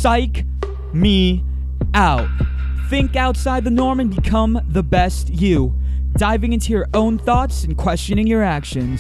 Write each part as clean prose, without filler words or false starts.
Psych me out. Think outside the norm and become the best you. Diving into your own thoughts and questioning your actions.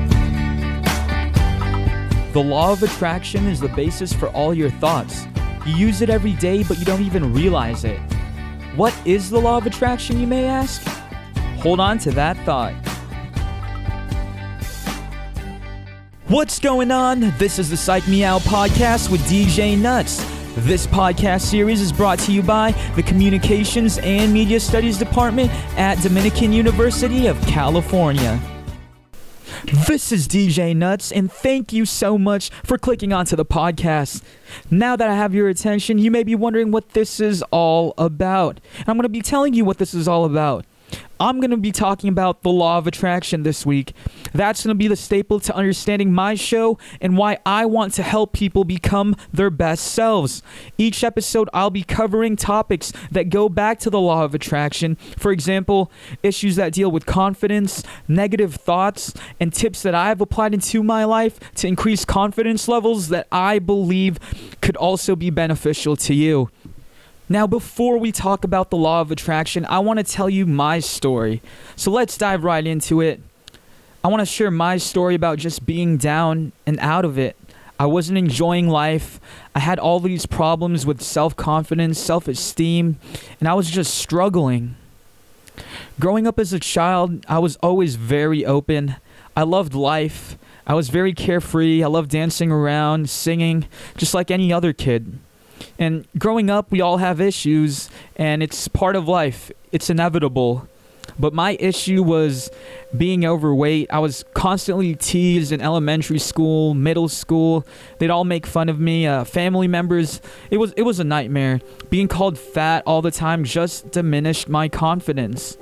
The law of attraction is the basis for all your thoughts. You use it every day, but you don't even realize it. What is the law of attraction, you may ask? Hold on to that thought. What's going on? This is the Psych Me Out podcast with DJ Nuts. This podcast series is brought to you by the Communications and Media Studies Department at Dominican University of California. This is DJ Nuts, and thank you so much for clicking onto the podcast. Now that I have your attention, you may be wondering what this is all about. I'm going to be telling you what this is all about. I'm going to be talking about the law of attraction this week. That's going to be the staple to understanding my show and why I want to help people become their best selves. Each episode, I'll be covering topics that go back to the law of attraction. For example, issues that deal with confidence, negative thoughts, and tips that I've applied into my life to increase confidence levels that I believe could also be beneficial to you. Now, before we talk about the law of attraction, I want to tell you my story. So let's dive right into it. I want to share my story about just being down and out of it. I wasn't enjoying life. I had all these problems with self-confidence, self-esteem, and I was just struggling. Growing up as a child, I was always very open. I loved life. I was very carefree. I loved dancing around, singing, just like any other kid. And growing up, we all have issues, and it's part of life. It's inevitable. But my issue was being overweight. I was constantly teased in elementary school, middle school. They'd all make fun of me. Family members, it was a nightmare. Being called fat all the time just diminished my confidence.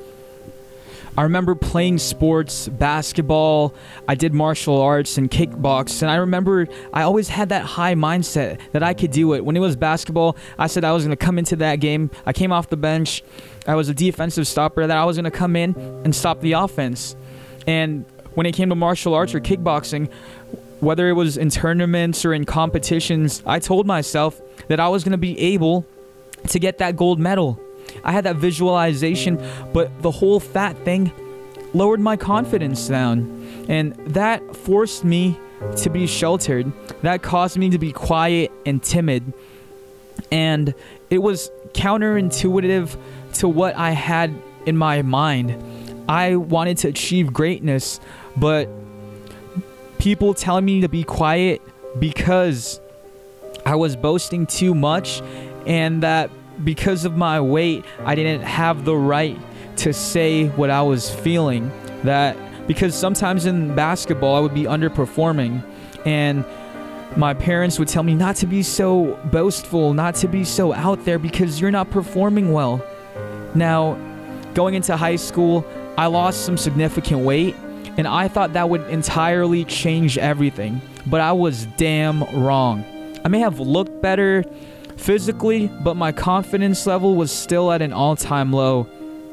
I remember playing sports, basketball, I did martial arts and kickbox, and I remember I always had that high mindset that I could do it. When it was basketball, I said I was going to come into that game. I came off the bench. I was a defensive stopper, that I was going to come in and stop the offense. And when it came to martial arts or kickboxing, whether it was in tournaments or in competitions, I told myself that I was going to be able to get that gold medal. I had that visualization, but the whole fat thing lowered my confidence down. And that forced me to be sheltered. That caused me to be quiet and timid. And it was counterintuitive to what I had in my mind. I wanted to achieve greatness, but people telling me to be quiet because I was boasting too much, and that because of my weight, I didn't have the right to say what I was feeling. That because sometimes in basketball, I would be underperforming, and my parents would tell me not to be so boastful, not to be so out there because you're not performing well. Now, going into high school, I lost some significant weight, and I thought that would entirely change everything, but I was damn wrong. I may have looked better physically, but my confidence level was still at an all-time low.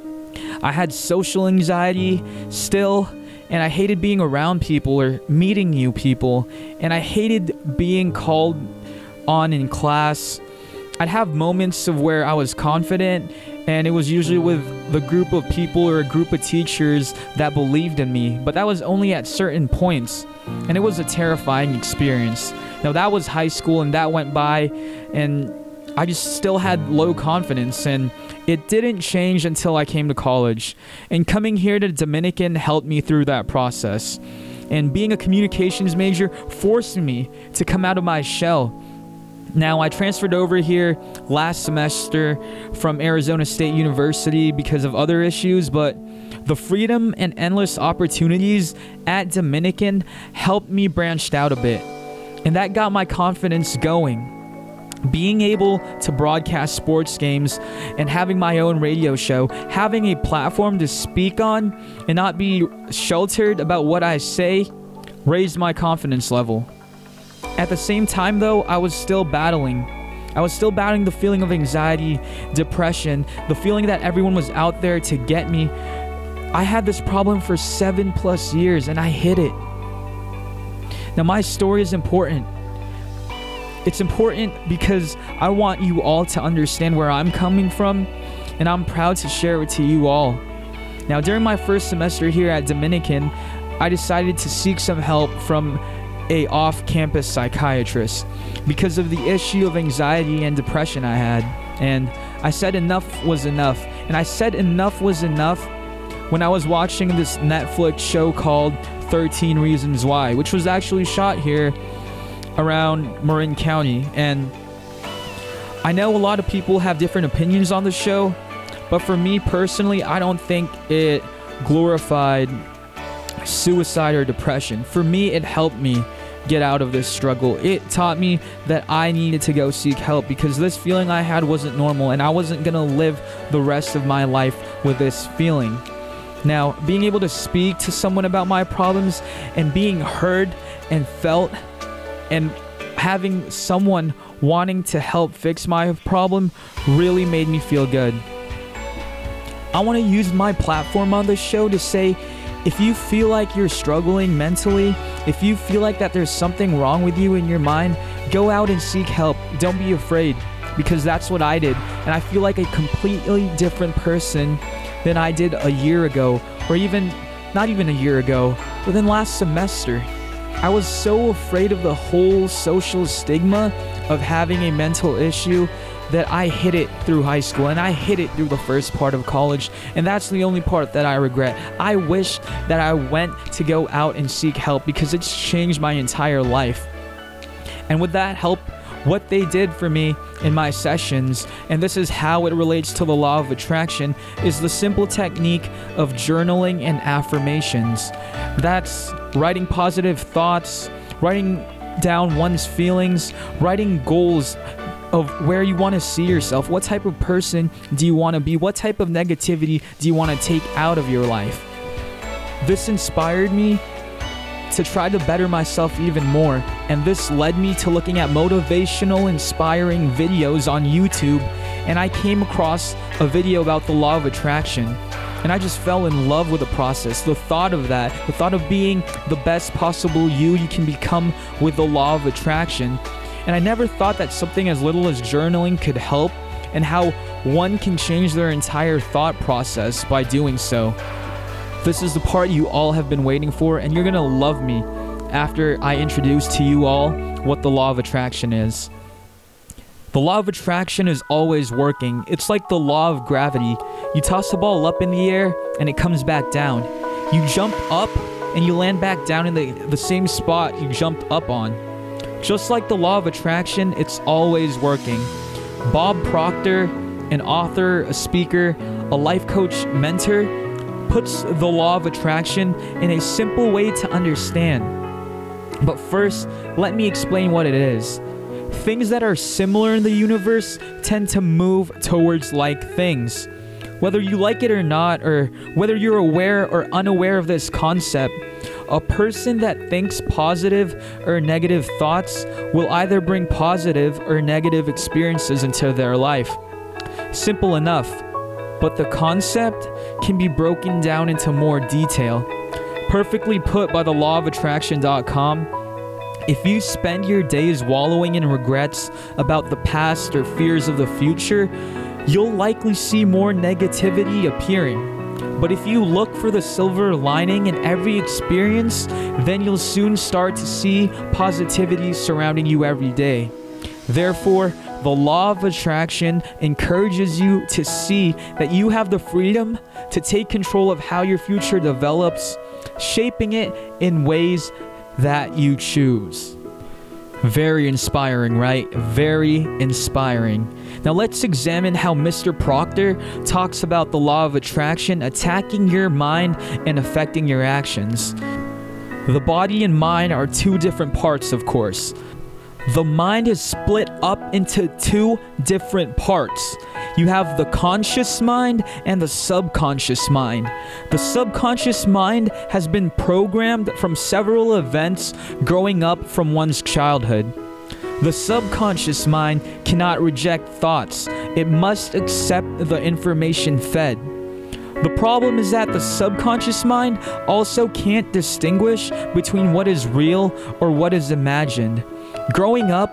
I had social anxiety still, and I hated being around people or meeting new people, and I hated being called on in class. I'd have moments of where I was confident, and it was usually with the group of people or a group of teachers that believed in me, but that was only at certain points, and it was a terrifying experience. Now, that was high school, and that went by, and I just still had low confidence, and it didn't change until I came to college. And coming here to Dominican helped me through that process. And being a communications major forced me to come out of my shell. Now, I transferred over here last semester from Arizona State University because of other issues, but the freedom and endless opportunities at Dominican helped me branch out a bit. And that got my confidence going. Being able to broadcast sports games and having my own radio show, having a platform to speak on and not be sheltered about what I say, raised my confidence level. At the same time, though, I was still battling the feeling of anxiety, depression, the feeling that everyone was out there to get me. I had this problem for 7+ years, and I hid it. Now, my story is important. It's important because I want you all to understand where I'm coming from, and I'm proud to share it to you all. Now, during my first semester here at Dominican, I decided to seek some help from a off-campus psychiatrist because of the issue of anxiety and depression I had. And I said enough was enough. And I said enough was enough when I was watching this Netflix show called 13 Reasons Why, which was actually shot here around Marin County. And I know a lot of people have different opinions on the show, but for me personally, I don't think it glorified suicide or depression. For me, it helped me get out of this struggle. It taught me that I needed to go seek help because this feeling I had wasn't normal, and I wasn't gonna live the rest of my life with this feeling. Now, being able to speak to someone about my problems and being heard and felt, and having someone wanting to help fix my problem really made me feel good. I want to use my platform on this show to say, if you feel like you're struggling mentally, if you feel like that there's something wrong with you in your mind, go out and seek help. Don't be afraid, because that's what I did. And I feel like a completely different person than I did a year ago, or even not even a year ago, but then last semester. I was so afraid of the whole social stigma of having a mental issue that I hid it through high school, and I hid it through the first part of college, and that's the only part that I regret. I wish that I went to go out and seek help because it's changed my entire life. And with that help, what they did for me in my sessions, and this is how it relates to the law of attraction, is the simple technique of journaling and affirmations. That's writing positive thoughts, writing down one's feelings, writing goals of where you want to see yourself. What type of person do you want to be? What type of negativity do you want to take out of your life? This inspired me to try to better myself even more, and this led me to looking at motivational, inspiring videos on YouTube, and I came across a video about the law of attraction, and I just fell in love with the process. The thought of that, the thought of being the best possible you can become with the law of attraction. And I never thought that something as little as journaling could help, and how one can change their entire thought process by doing so. This is the part you all have been waiting for, and you're gonna love me after I introduce to you all what the law of attraction is. The law of attraction is always working. It's like the law of gravity. You toss a ball up in the air and it comes back down. You jump up and you land back down in the same spot you jumped up on. Just like the law of attraction, it's always working. Bob Proctor, an author, a speaker, a life coach, mentor, puts the law of attraction in a simple way to understand. But first, let me explain what it is. Things that are similar in the universe tend to move towards like things. Whether you like it or not, or whether you're aware or unaware of this concept, a person that thinks positive or negative thoughts will either bring positive or negative experiences into their life. Simple enough, but the concept can be broken down into more detail. Perfectly put by the lawofattraction.com. If you spend your days wallowing in regrets about the past or fears of the future, you'll likely see more negativity appearing. But if you look for the silver lining in every experience, then you'll soon start to see positivity surrounding you every day. Therefore, the law of attraction encourages you to see that you have the freedom to take control of how your future develops, shaping it in ways that you choose. Very inspiring, right? Very inspiring. Now let's examine how Mr. Proctor talks about the law of attraction attacking your mind and affecting your actions. The body and mind are two different parts, of course. The mind is split up into two different parts. You have the conscious mind and the subconscious mind. The subconscious mind has been programmed from several events growing up from one's childhood. The subconscious mind cannot reject thoughts. It must accept the information fed. The problem is that the subconscious mind also can't distinguish between what is real or what is imagined. Growing up,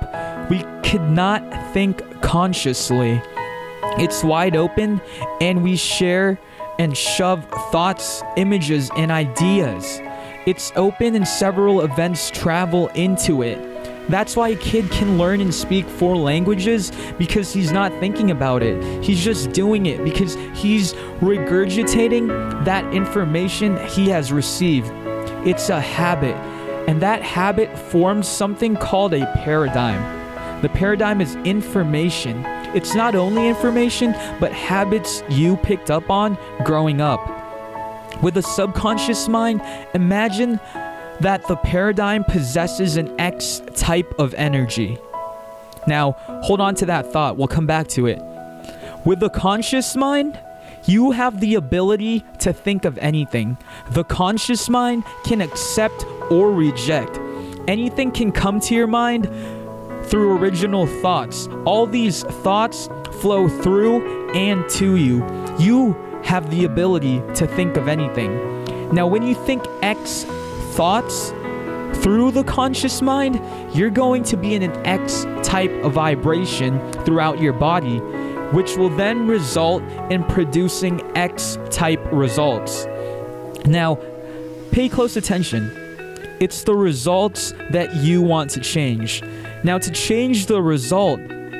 We could not think consciously. It's wide open, and we share and shove thoughts, images, and ideas. It's open, and several events travel into it. That's why a kid can learn and speak 4 languages, because he's not thinking about it. He's just doing it because he's regurgitating that information he has received. It's a habit, and that habit forms something called a paradigm. The paradigm is information. It's not only information, but habits you picked up on growing up. With a subconscious mind, imagine that the paradigm possesses an X type of energy. Now, hold on to that thought. We'll come back to it. With the conscious mind, you have the ability to think of anything. The conscious mind can accept or reject. Anything can come to your mind through original thoughts. All these thoughts flow through and to you. You have the ability to think of anything. Now, when you think X thoughts through the conscious mind, you're going to be in an X type of vibration throughout your body, which will then result in producing X type results. Now, pay close attention. It's the results that you want to change. Now, to change the result,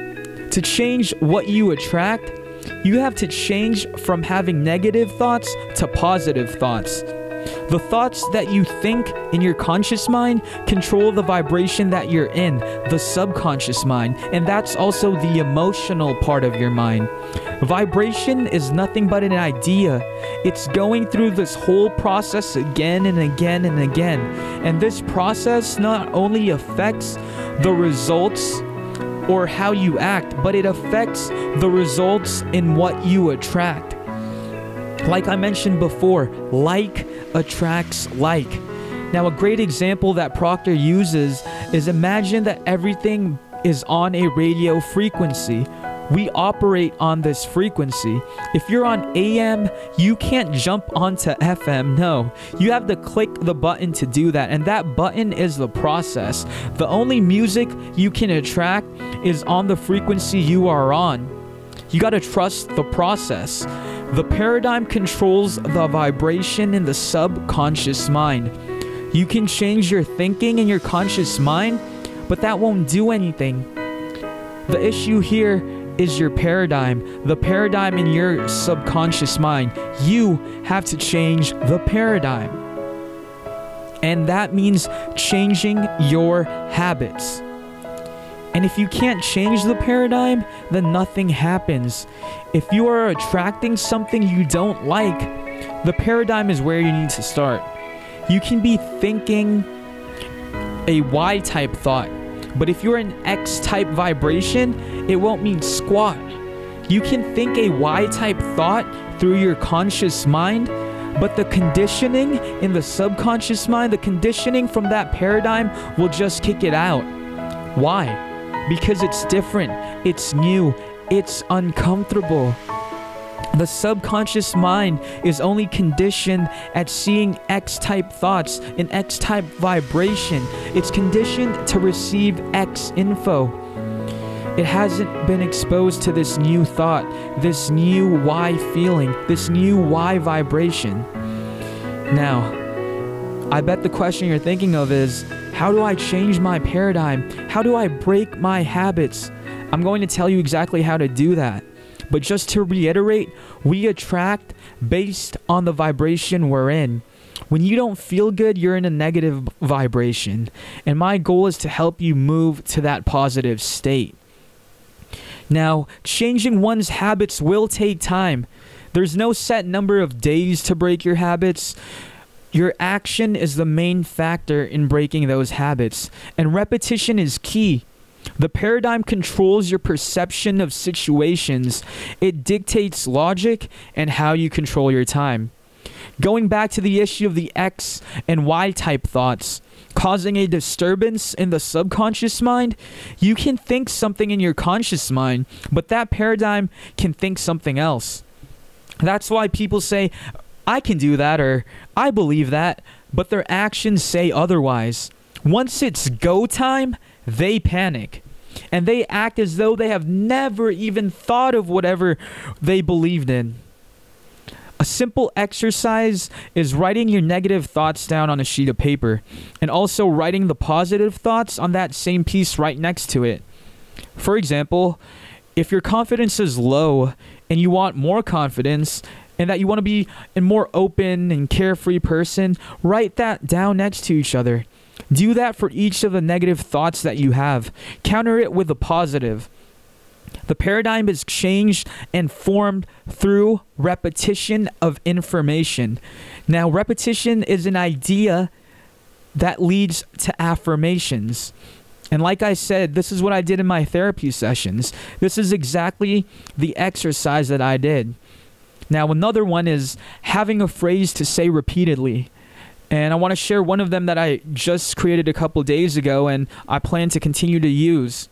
to change what you attract, you have to change from having negative thoughts to positive thoughts. The thoughts that you think in your conscious mind control the vibration that you're in, the subconscious mind, and that's also the emotional part of your mind. Vibration is nothing but an idea. It's going through this whole process again and again and again. And this process not only affects the results or how you act, but it affects the results in what you attract. Like I mentioned before, like attracts like. Now, a great example that Proctor uses is, imagine that everything is on a radio frequency. We operate on this frequency. If you're on AM, you can't jump onto FM. No, you have to click the button to do that, and that button is the process. The only music you can attract is on the frequency you are on. You got to trust the process. The paradigm controls the vibration in the subconscious mind. You can change your thinking in your conscious mind, but that won't do anything. The issue here is your paradigm, the paradigm in your subconscious mind. You have to change the paradigm. And that means changing your habits. And if you can't change the paradigm, then nothing happens. If you are attracting something you don't like, the paradigm is where you need to start. You can be thinking a Y-type thought, but if you're an X-type vibration, it won't mean squat. You can think a Y-type thought through your conscious mind, but the conditioning in the subconscious mind, the conditioning from that paradigm will just kick it out. Why? Because it's different, it's new, it's uncomfortable. The subconscious mind is only conditioned at seeing X-type thoughts, an X-type vibration. It's conditioned to receive X info. It hasn't been exposed to this new thought, this new Y feeling, this new Y vibration. Now, I bet the question you're thinking of is, how do I change my paradigm? How do I break my habits? I'm going to tell you exactly how to do that. But just to reiterate, we attract based on the vibration we're in. When you don't feel good, you're in a negative vibration. And my goal is to help you move to that positive state. Now, changing one's habits will take time. There's no set number of days to break your habits. Your action is the main factor in breaking those habits, and repetition is key. The paradigm controls your perception of situations. It dictates logic and how you control your time. Going back to the issue of the X and Y type thoughts, causing a disturbance in the subconscious mind, you can think something in your conscious mind, but that paradigm can think something else. That's why people say, I can do that, or I believe that, but their actions say otherwise. Once it's go time, they panic. and they act as though they have never even thought of whatever they believed in. A simple exercise is writing your negative thoughts down on a sheet of paper and also writing the positive thoughts on that same piece right next to it. For example, if your confidence is low and you want more confidence and that you want to be a more open and carefree person, write that down next to each other. Do that for each of the negative thoughts that you have. Counter it with a positive. The paradigm is changed and formed through repetition of information. Now, repetition is an idea that leads to affirmations. And like I said, this is what I did in my therapy sessions. This is exactly the exercise that I did. Now, another one is having a phrase to say repeatedly. And I want to share one of them that I just created a couple days ago and I plan to continue to use.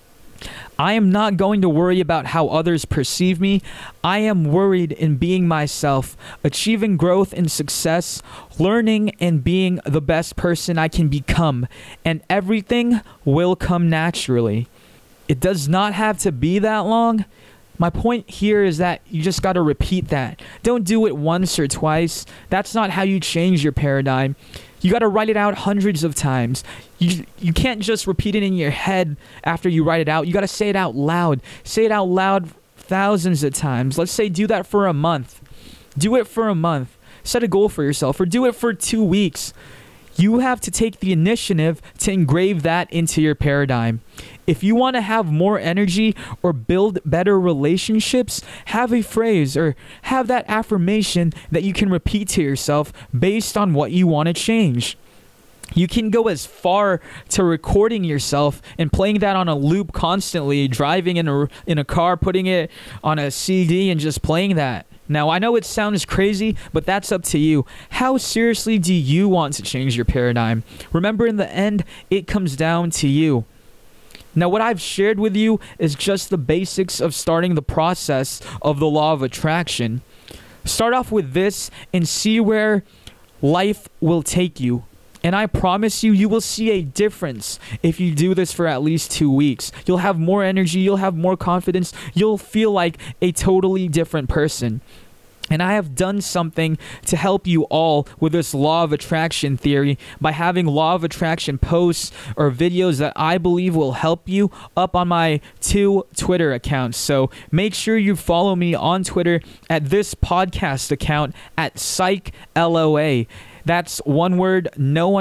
I am not going to worry about how others perceive me. I am worried in being myself, achieving growth and success, learning and being the best person I can become, and everything will come naturally. It does not have to be that long. My point here is that you just got to repeat that. Don't do it once or twice. That's not how you change your paradigm. You got to write it out hundreds of times. You can't just repeat it in your head after you write it out. You got to say it out loud. Say it out loud thousands of times. Let's say do that for a month. Do it for a month. Set a goal for yourself or do it for 2 weeks. You have to take the initiative to engrave that into your paradigm. If you want to have more energy or build better relationships, have a phrase or have that affirmation that you can repeat to yourself based on what you want to change. You can go as far to recording yourself and playing that on a loop constantly, driving in a car, putting it on a CD and just playing that. Now, I know it sounds crazy, but that's up to you. How seriously do you want to change your paradigm? Remember, in the end, it comes down to you. Now, what I've shared with you is just the basics of starting the process of the law of attraction. Start off with this and see where life will take you. And I promise you, you will see a difference if you do this for at least 2 weeks. You'll have more energy, you'll have more confidence, you'll feel like a totally different person. And I have done something to help you all with this law of attraction theory by having law of attraction posts or videos that I believe will help you up on my 2 Twitter accounts. So make sure you follow me on Twitter at this podcast account at PsychLOA. That's one word, no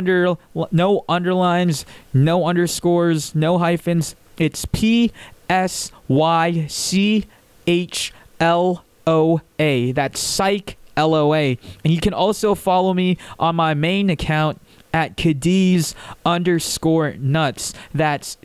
underlines, no underscores, no hyphens. It's PSYCHLOA. That's Psych LOA. And you can also follow me on my main account at Cadiz_nuts. That's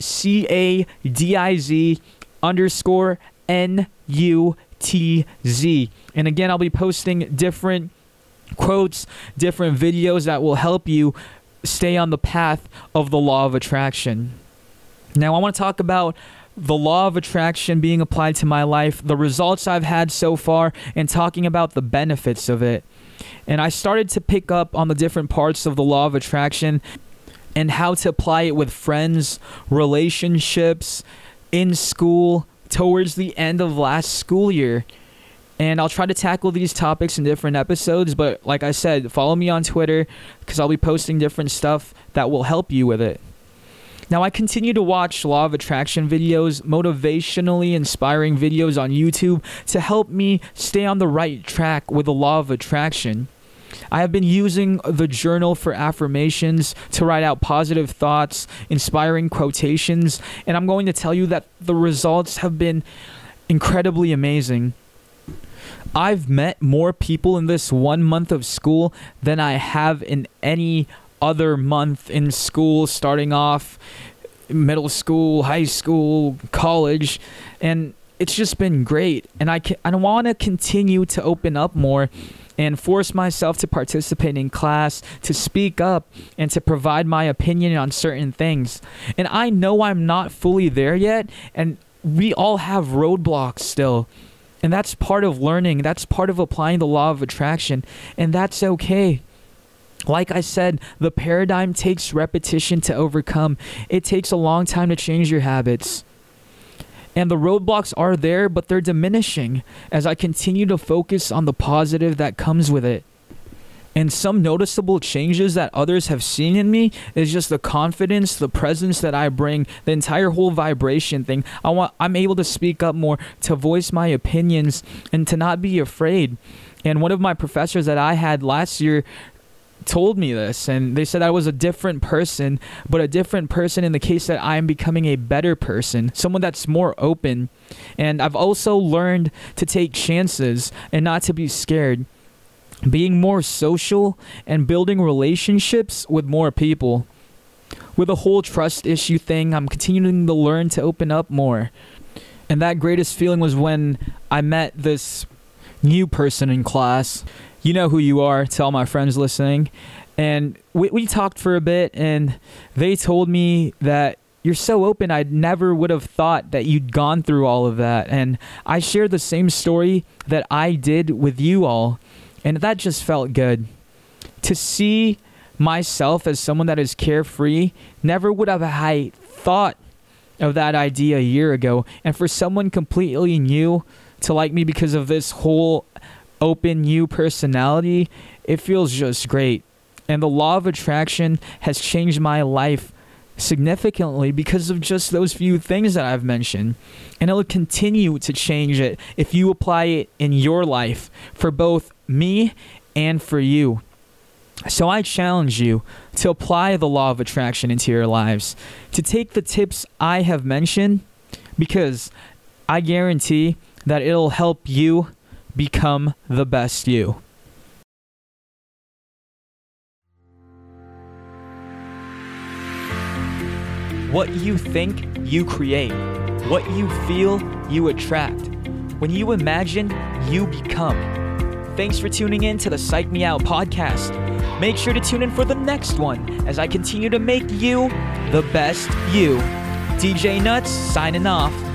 CADIZ_NUTZ. And again, I'll be posting different quotes, different videos that will help you stay on the path of the law of attraction. Now, I want to talk about the law of attraction being applied to my life, the results I've had so far, and talking about the benefits of it. And I started to pick up on the different parts of the law of attraction and how to apply it with friends, relationships, in school, towards the end of last school year. And I'll try to tackle these topics in different episodes, but like I said, follow me on Twitter because I'll be posting different stuff that will help you with it. Now, I continue to watch law of attraction videos, motivationally inspiring videos on YouTube to help me stay on the right track with the law of attraction. I have been using the journal for affirmations to write out positive thoughts, inspiring quotations, and I'm going to tell you that the results have been incredibly amazing. I've met more people in this 1 month of school than I have in any other month in school, starting off middle school, high school, college, and it's just been great. And I want to continue to open up more and force myself to participate in class, to speak up, and to provide my opinion on certain things. And I know I'm not fully there yet, and we all have roadblocks still. And that's part of learning. That's part of applying the law of attraction. And that's okay. Like I said, the paradigm takes repetition to overcome. It takes a long time to change your habits. And the roadblocks are there, but they're diminishing as I continue to focus on the positive that comes with it. And some noticeable changes that others have seen in me is just the confidence, the presence that I bring, the entire whole vibration thing. I'm able to speak up more, to voice my opinions, and to not be afraid. And one of my professors that I had last year told me this, and they said I was a different person, but a different person in the case that I'm becoming a better person, someone that's more open. And I've also learned to take chances and not to be scared, being more social and building relationships with more people. With the whole trust issue thing, I'm continuing to learn to open up more. And that greatest feeling was when I met this new person in class. You know who you are, to all my friends listening. And we talked for a bit, and they told me that you're so open, I never would have thought that you'd gone through all of that. And I shared the same story that I did with you all, and that just felt good. To see myself as someone that is carefree, never would have I thought of that idea a year ago. And for someone completely new to like me because of this whole open new personality, it feels just great. And the law of attraction has changed my life significantly because of just those few things that I've mentioned. And it'll continue to change it if you apply it in your life, for both me and for you. So I challenge you to apply the law of attraction into your lives, to take the tips I have mentioned, because I guarantee that it'll help you become the best you. What you think, you create. What you feel, you attract. When you imagine, you become. Thanks for tuning in to the Psych Me Out podcast. Make sure to tune in for the next one as I continue to make you the best you. DJ Nuts signing off.